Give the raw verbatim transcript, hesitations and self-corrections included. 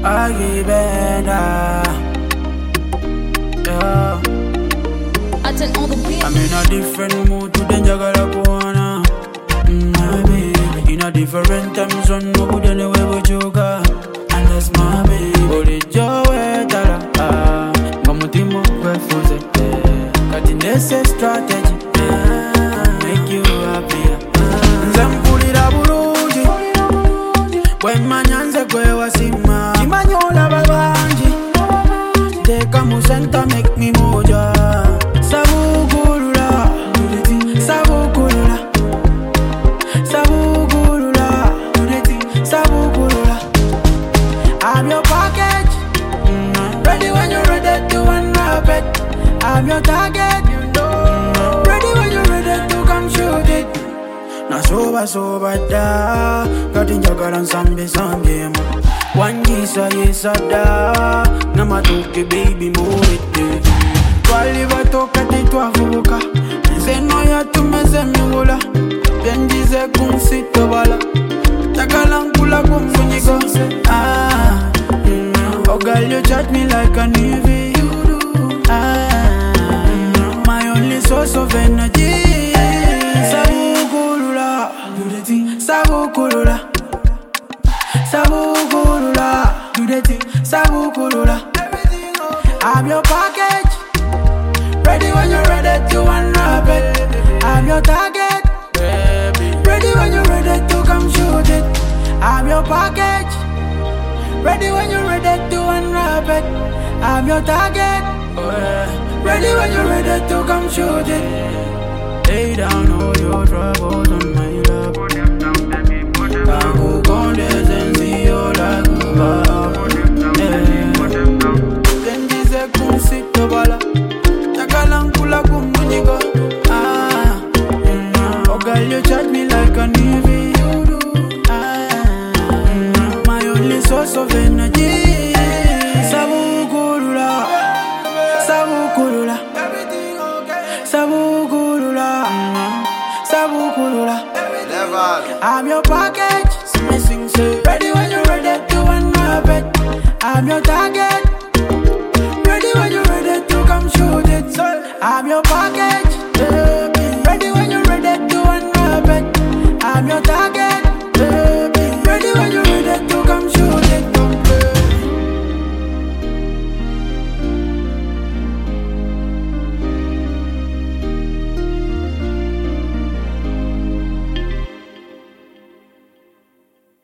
I give it yeah. Attend all the beat. I'm in a different mood to the Jagala Kuana. Mm, my baby. In a different time zone, no good anywhere with yoga. And that's my baby. But it's your way, Tara. Gamutimo, where for the cutting this strategy. Make you happier. Zampulira bulungi When manyanze kwe wasima Chimanyola babanji Teka musenta make me moja Sabukulula Sabukulula Sabukulula Sabukulula I'm your package mm-hmm. Ready when you're ready to unwrap it I'm your target you know. Ready when you're ready to come shoot it Na soba soba da Kati njagala nsambe sambe Wangisa yesa da Na matoke baby moete Twali batoka titwavuka Nzeno ya tumeze miwula Biendize kunsito bala Takala nkula kumfunyigo Ah, mm, oh girl you chat me like a navy Ah, my only source of energy Sabukulula Sabukulula Sabukulula Do the thing Sabukulula I'm your package Ready when you're ready to unwrap it I'm your target Ready when you're ready to come shoot it I'm your package Ready when you're ready to unwrap it I'm your target Ready when you're ready to come shoot it Lay down all your troubles on my lap Kaku konde zenzi yola kuba Tendize kunsito bala Takala nkula kumunigo Ah, oh girl you chat me like a navy Ah, my only source of energy Sabukulula Sabukulula Sabukulula Sabukulula I'm your package Missing say Ready when you're ready to unwrap it I'm your target Ready when you're ready to come shoot it I'm your